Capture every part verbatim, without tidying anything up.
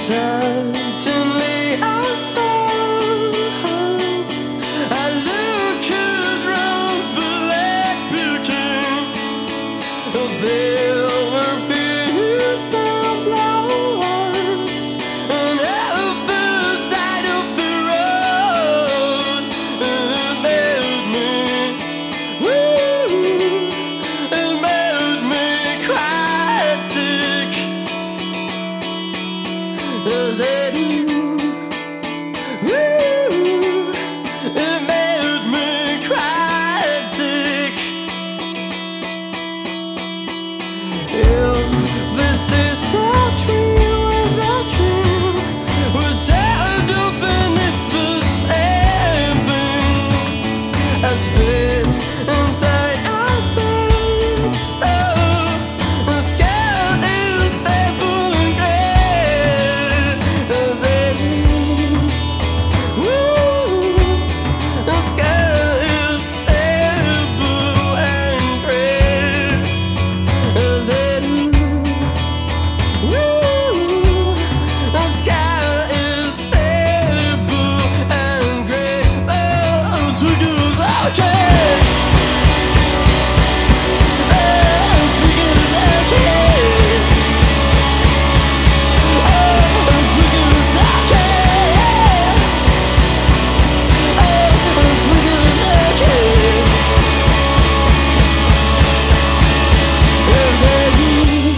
Suddenly I start hope. I look around for that beacon. There were fields of flowers, and at the side of the road, it made me, woo, it made me quite sick. Is it you? Ooh, it made me quite sick. If this is a dream with a dream, which I don't think it's the same thing as being inside a big star. The sky is stable and gray. Is it you? Ooh, the sky is stable and gray. Is it you? Ooh, the sky is stable and gray. Oh, Twiggy's okay. Oh, Twiggy's okay. Oh, Twiggy's okay. Oh, Twiggy's okay. Is it you?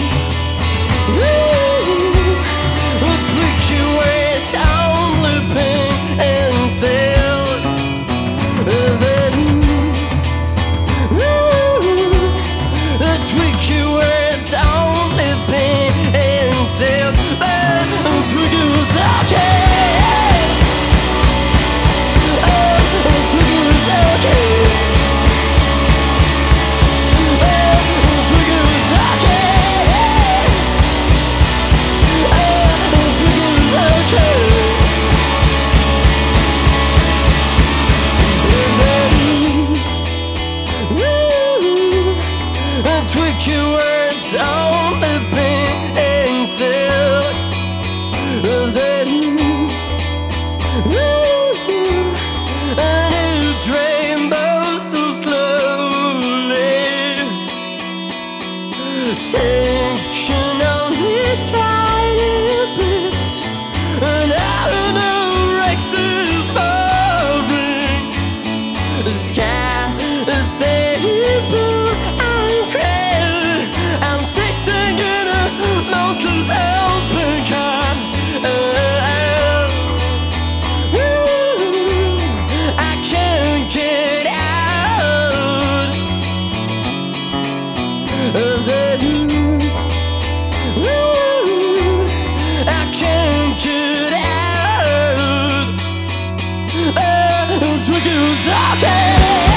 Ooh, a tricky ways only pain and tell. Is it you? Ooh, a tricky ways only pain and tell. But Twiggy's okay. Oh, Twiggy's okay. Oh, Twiggy's okay. Oh, Twiggy's okay. Is it you? Ooh, a tricky words only pain and tell. Is it you? Ooh, and it's rainbow so slowly, taking only tiny bits, and I know Rex is moving. The sky is stable and gray. I'm sitting in a mountain's open car. Ooh, I can't get out. Is it you? Ooh, I can't get out. Oh, Twiggy's okay.